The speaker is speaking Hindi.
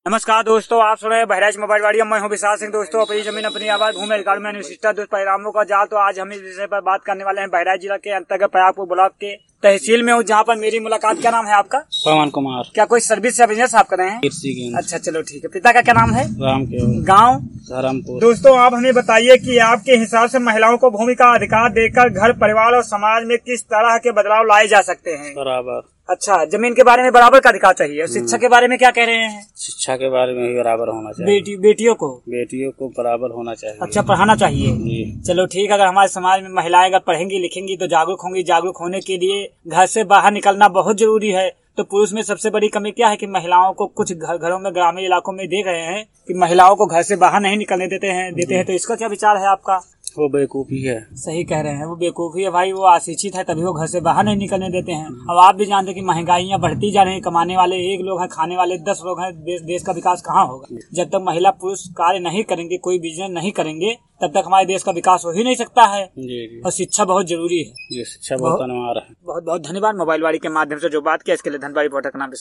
नमस्कार दोस्तों, आप सुन रहे हैं बहराइच मोबाइल वाड़ी। मैं हूं विशाल सिंह। दोस्तों, अपनी जमीन अपनी आवाज भूमि रिकॉर्ड में अनुशिष्टा दोस्त परिणामों का जाल। तो आज हम इस विषय पर बात करने वाले हैं बहराइच जिला के अंतर्गत प्रयागपुर ब्लॉक के तहसील में हूँ, जहाँ पर मेरी मुलाकात। क्या नाम है आपका? पवन कुमार। क्या कोई सर्विस या बिजनेस आप कर रहे हैं? अच्छा, चलो ठीक है। पिता का क्या नाम है? राम केवल। गाँव? धर्मपुर। दोस्तों, आप हमें बताइए कि आपके हिसाब से महिलाओं को भूमि का अधिकार देकर घर, परिवार और समाज में किस तरह के बदलाव लाए जा सकते हैं? बराबर। अच्छा, जमीन के बारे में बराबर का अधिकार चाहिए। शिक्षा के बारे में क्या कह रहे हैं? शिक्षा के बारे में भी बराबर होना चाहिए। बेटियों को बराबर होना चाहिए। अच्छा, पढ़ाना चाहिए। चलो ठीक है। अगर हमारे समाज में महिलाएं अगर पढ़ेंगी लिखेंगी तो जागरूक होंगी। जागरूक होने के लिए घर से बाहर निकलना बहुत जरूरी है। तो पुरुष में सबसे बड़ी कमी क्या है कि महिलाओं को कुछ घरों में, ग्रामीण इलाकों में देख रहे हैं कि महिलाओं को घर से बाहर नहीं निकलने देते हैं। तो इसका क्या विचार है आपका? वो बेवकूफी है। सही कह रहे हैं, वो बेवकूफी है भाई। वो अशिक्षित है तभी वो घर से बाहर नहीं निकलने देते हैं। अब आप भी जानते हैं कि महंगाइयाँ बढ़ती जा रही हैं। कमाने वाले एक लोग हैं, खाने वाले 10 लोग हैं। देश का विकास कहाँ होगा? जब तक महिला पुरुष कार्य नहीं करेंगे, कोई बिजनेस नहीं करेंगे, तब तक हमारे देश का विकास हो ही नहीं सकता है। और शिक्षा बहुत जरूरी है। शिक्षा बहुत अनिवार्य है। बहुत बहुत धन्यवाद। मोबाइल वाड़ी के माध्यम से जो बात किया इसके लिए धन्यवाद। रिपोर्टर का नाम